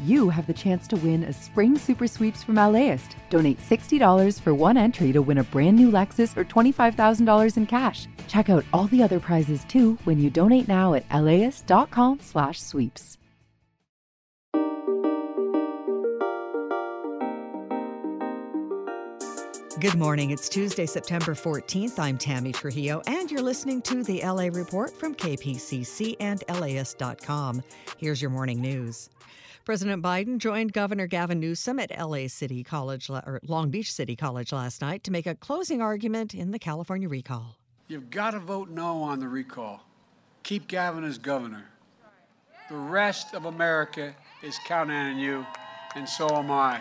you have the chance to win a spring super sweeps from LAist. Donate $60 for one entry to win a brand new Lexus or $25,000 in cash. Check out all the other prizes too when you donate now at laist.com/sweeps. Good morning. It's Tuesday, September 14th. I'm Tammy Trujillo, and you're listening to the LA Report from KPCC and LAist.com. Here's your morning news. President Biden joined Governor Gavin Newsom at Long Beach City College last night to make a closing argument in the California recall. You've got to vote no on the recall. Keep Gavin as governor. The rest of America is counting on you, and so am I.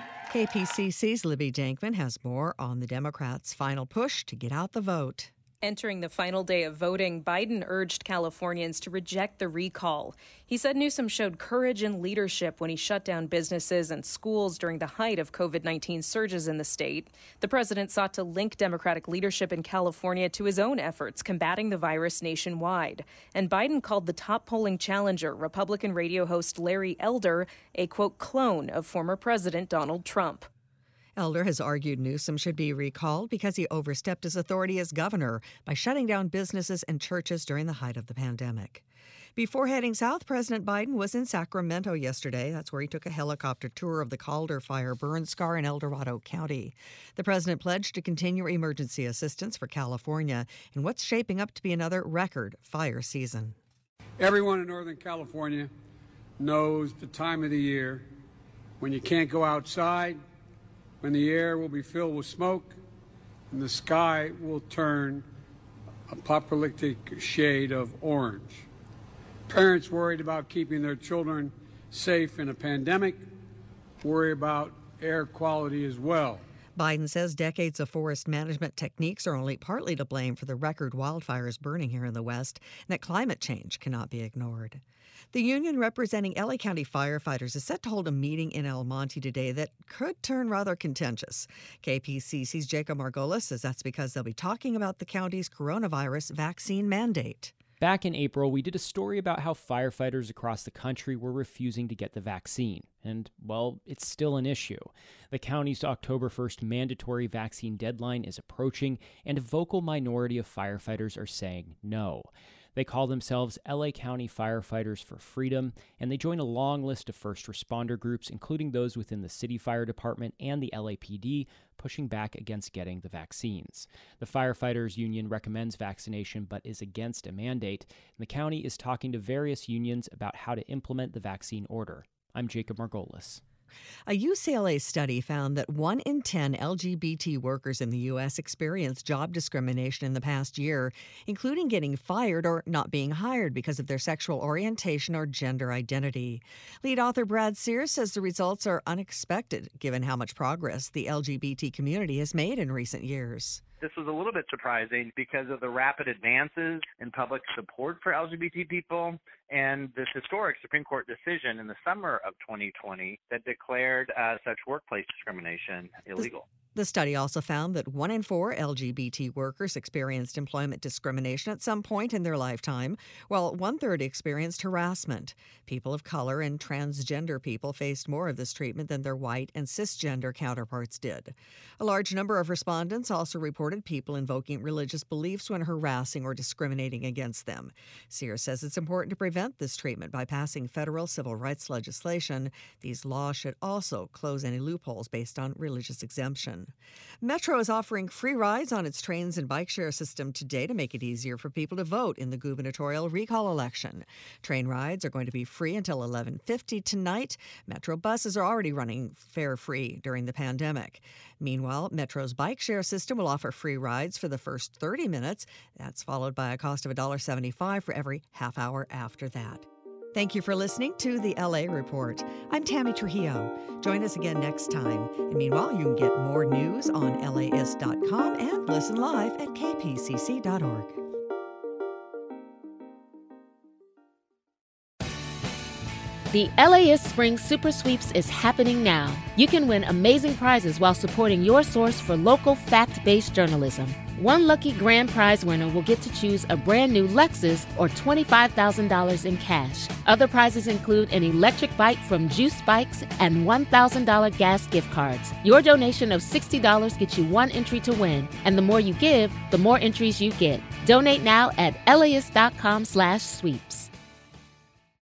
KPCC's Libby Jankman has more on the Democrats' final push to get out the vote. Entering the final day of voting, Biden urged Californians to reject the recall. He said Newsom showed courage and leadership when he shut down businesses and schools during the height of COVID-19 surges in the state. The president sought to link Democratic leadership in California to his own efforts combating the virus nationwide. And Biden called the top polling challenger, Republican radio host Larry Elder, a, quote, clone of former President Donald Trump. Elder has argued Newsom should be recalled because he overstepped his authority as governor by shutting down businesses and churches during the height of the pandemic. Before heading south, President Biden was in Sacramento yesterday. That's where he took a helicopter tour of the Calder fire burn scar in El Dorado County. The president pledged to continue emergency assistance for California in what's shaping up to be another record fire season. Everyone in Northern California knows the time of the year when you can't go outside, when the air will be filled with smoke and the sky will turn a apocalyptic shade of orange. Parents worried about keeping their children safe in a pandemic worry about air quality as well. Biden says decades of forest management techniques are only partly to blame for the record wildfires burning here in the West, and that climate change cannot be ignored. The union representing LA County firefighters is set to hold a meeting in El Monte today that could turn rather contentious. KPCC's Jacob Margolis says that's because they'll be talking about the county's coronavirus vaccine mandate. Back in April, we did a story about how firefighters across the country were refusing to get the vaccine. And, well, it's still an issue. The county's October 1st mandatory vaccine deadline is approaching, and a vocal minority of firefighters are saying no. They call themselves LA County Firefighters for Freedom, and they join a long list of first responder groups, including those within the City Fire Department and the LAPD, pushing back against getting the vaccines. The Firefighters Union recommends vaccination but is against a mandate, and the county is talking to various unions about how to implement the vaccine order. I'm Jacob Margolis. A UCLA study found that 1 in 10 LGBT workers in the U.S. experienced job discrimination in the past year, including getting fired or not being hired because of their sexual orientation or gender identity. Lead author Brad Sears says the results are unexpected, given how much progress the LGBT community has made in recent years. This was a little bit surprising because of the rapid advances in public support for LGBT people and this historic Supreme Court decision in the summer of 2020 that declared such workplace discrimination illegal. The study also found that 1 in 4 LGBT workers experienced employment discrimination at some point in their lifetime, while 1/3 experienced harassment. People of color and transgender people faced more of this treatment than their white and cisgender counterparts did. A large number of respondents also reported people invoking religious beliefs when harassing or discriminating against them. Sears says it's important to prevent this treatment by passing federal civil rights legislation. These laws should also close any loopholes based on religious exemption. Metro is offering free rides on its trains and bike share system today to make it easier for people to vote in the gubernatorial recall election. Train rides are going to be free until 11:50 tonight. Metro buses are already running fare-free during the pandemic. Meanwhile, Metro's bike share system will offer free rides for the first 30 minutes. That's followed by a cost of $1.75 for every half hour after that. Thank you for listening to the LA Report. I'm Tammy Trujillo. Join us again next time. And meanwhile, you can get more news on LAist.com and listen live at kpcc.org. The LAist Spring Super Sweeps is happening now. You can win amazing prizes while supporting your source for local fact-based journalism. One lucky grand prize winner will get to choose a brand new Lexus or $25,000 in cash. Other prizes include an electric bike from Juice Bikes and $1,000 gas gift cards. Your donation of $60 gets you one entry to win, and the more you give, the more entries you get. Donate now at LAist.com/sweeps.